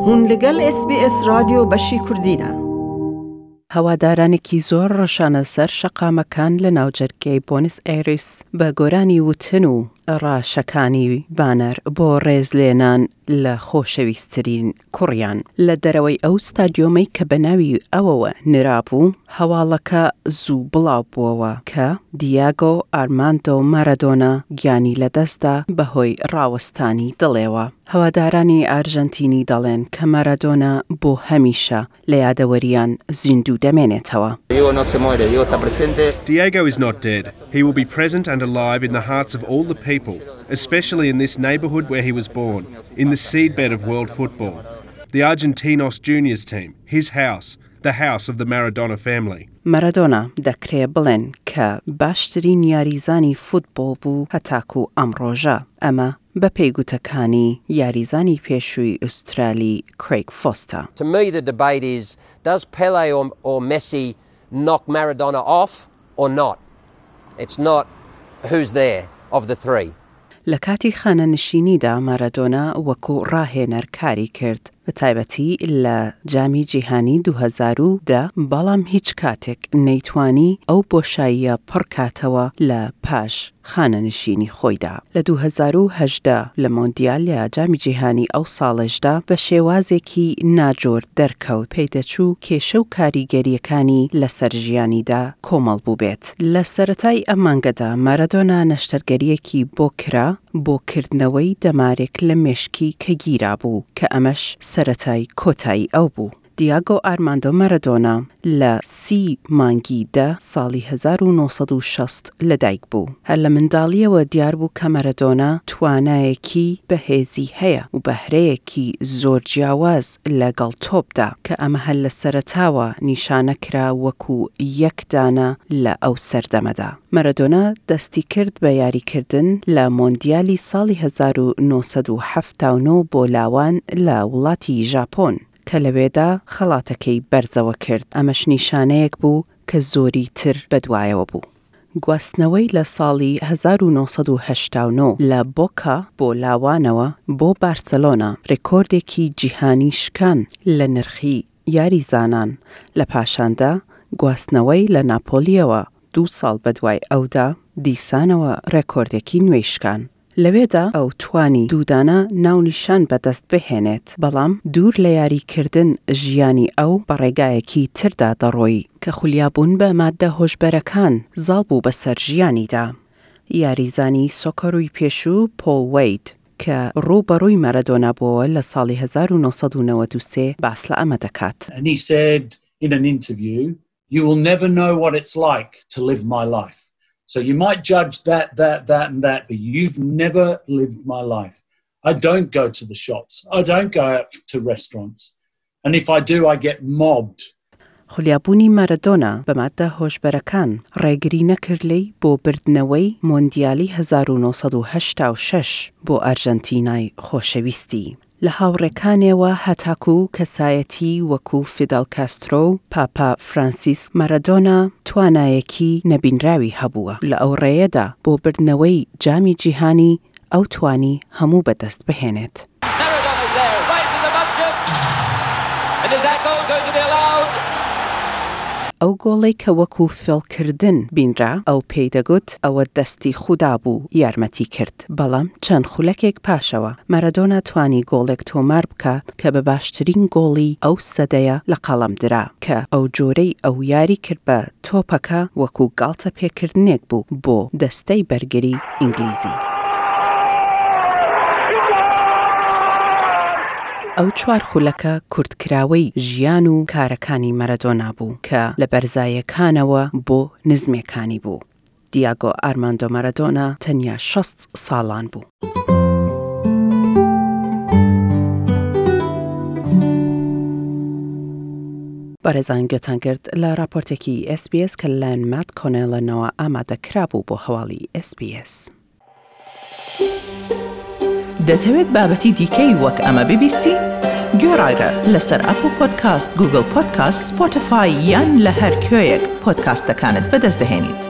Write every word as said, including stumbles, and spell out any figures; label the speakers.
Speaker 1: بوون لەگەڵ اس بی اس رادیۆ بەشی کوردینە.
Speaker 2: هەوادارانێکی زۆر ڕۆژانە سەر شەقامەکان لە ناوجەرگەی بۆنس ئایرس بە گۆرانی وتن و ڕاشەکانی بانەر بۆ ڕێزلێنان لە خۆشەویستترین کوڕیان لە دەرەوەی ئەو ستادیۆمەی کە بەناوی ئەوەوە نرابوو. هەواڵەکە زوو بڵاو بووەوە کە دیاگۆ ئارماندۆ مارەدۆنا گیانی لەدەستدا بەهۆی ڕاوەستانی دڵێوە. هەوادارانی ئارژەنتینی دەڵێن کە مارەدۆنا بۆ هەمیشە لە یادەوەریان زیندوو دەمێنێتەوە.
Speaker 3: Diego is not dead. He will be present and alive in the hearts of all the people, especially in this neighbourhood where he was born, in the seedbed of world football. The Argentinos juniors team, his house, the house of the Maradona family.
Speaker 2: مارەدۆنا دەکرێ بڵێن کە باشترین یاریزانی فوتبۆڵ بوو هەتاکو ئەمڕۆژە. ئەمە بە پێیگوتەکانی یاریزانی پێشووی ئوسترالی کریگ فۆستە.
Speaker 4: To me the debate is, does Pele or, or Messi knock Maradona off or not? It's not who's there of the three.
Speaker 2: لە کاتی خانە نشینیدا مارەدۆنا وەکو ڕاهێنەر کاری کرد، بە تایبەتی لە جامی جیهانی دوو هەزار و دە، بەڵام هیچ کاتێک نەیتوانی ئەو بۆشاییە پڕکاتەوە لە پاش خانە نشینی خۆیدا. لە دوو هەزار و هەژدە لە مۆندیال لە جامی جیهانی ئەو ساڵێشدا بە شێوازێکی ناجۆر دەرکەوت، پێدەچوو کێشە و کاریگەریەکانی لەسەر ژیانیدا کۆمەڵ بوو بێت. لە سەرەتای ئەم مانگەدا مارەدۆنا نەشتەرگەریەکی بۆ کرا بۆ کردنەوەی دەمارێک لە مێشکی کە گیرا بوو کە ئەمەش سەرەتای کۆتایی ئەو بوو. دیاگۆ ئارماندۆ مارەدۆنا لە سی مانگی دە ساڵی هەزار و نۆ سەد و شەست لەدایک بوو. هەر لە منداڵیەوە دیار بوو کە مارەدۆنا توانایەکی بەهێزی هەیە و بەهرەیەکی زۆر جیاواز لەگەڵ تۆپدا کە ئەمە هەر لە سەرەتاوە نیشانەکرا وەکو یەک دانە لە ئەو سەردەمەدا. مارەدۆنا دەستی کرد بە یاریکردن لە مۆندیالی ساڵی هەزار و نۆ سەد و هەفتاد و نۆ بۆ لاوان لە وڵاتی ژاپۆن کە لەوێدا خەڵاتەکەی بەرزەوە کرد. ئەمەش نیشانەیەک بوو کە زۆری تر بەدوایەوە بوو. گواستنەوەی لە ساڵی هەزار و نۆ سەد و هەشتاد و نۆ لە بۆکا بۆ لاوانەوە بۆ بارسەلۆنا ڕێکۆردێکی جیهانی شکان لە نرخی یاریزانان. لە پاشاندا گواستنەوەی لە ناپۆلیەوە دوو ساڵ بەدوای ئەودا دیسانەوە ڕێکۆردێکی نوێی شکان. لەوێدا ئەو توانی دوودانە ناونیشان بەدەست بهێنێت، بەڵام دوور لە یاریکردن ژیانی ئەو بە ڕێگایەکی تردا دەڕۆی کە خولیابوون بە ماددە هۆشبەرەکان زاڵ بوو بەسەر ژیانیدا. یاریزانی سۆکەڕووی پێشوو پۆڵ وەید کە ڕووبەڕووی مارەدۆنا بووە لە ساڵی هەزار و نۆ سەد و نەوەت و سێ باس لە ئەمە دەکات.
Speaker 5: And he said in an interview, you will never know what it's like to live my life. So you might judge that, that, that and that, but you've never lived my life. I don't go to the shops. I don't go out to restaurants. And if I do, I get mobbed.
Speaker 2: خولیابوونی مارەدۆنا بە ماددە هۆشبەرەکان ڕێگری نەکرد لێی بۆ بردنەوەی مۆندیالی هەزار و نۆ سەد و هەشتاد و شەش بۆ ئەرژەنتینای خۆشەویستی. لە هاوڕێکانێوە هەتاکو کەسایەتی وەکو فیدەل کاسترۆ و پاپا فرانسیس مارەدۆنا توانایەکی نەبینراوی هەبووە. لە ئەو ڕێیەدا بۆ بردنەوەی جامی جیهانی ئەو توانی هەموو بەدەست بهێنێت. ئەو گۆڵەی کە وەکو فێڵکردن بینرا ئەو پێی دەگوت ئەوە دەستی خودا بوو یارمەتی کرد، بەڵام چەند خولەکێک پاشەوە مارەدۆنا توانی گۆڵێک تۆمار بکات کە بە باشترین گۆڵی ئەو سەدەیە لە قەڵەم درا کە ئەو جۆرەی ئەو یاری کرد بە تۆپەکە وەکو گاڵتە پێکردنێک بوو بۆ دەستەی بەرگری ئینگلیزی. ئەو چوار خولەکە کورتکراوەی ژیان و کارەکانی مارەدۆنا بوو کە لە بەرزایەکانەوە بۆ نزمێکانی بوو. دیاگۆ ئارماندۆ مارەدۆنا تەنیا شەست ساڵان بوو. بەڕێزان گوێتان کرد لە راپۆرتێکی اس بی اس کە لەلایەن مات کۆنێڵەنەوە ئامادەکرا بوو بۆ هەواڵی اس بی اس.
Speaker 6: دەتەوێت بابەتی دیکەی وەک ئەمە ببیستی؟ گۆڕایرە لەسەر ئەپڵ پۆدکاست، گوگڵ پۆدکاست، سپۆتیفای یان لە هەر کوێیەک پۆدکاستەکانت بەدەست دەهێنیت.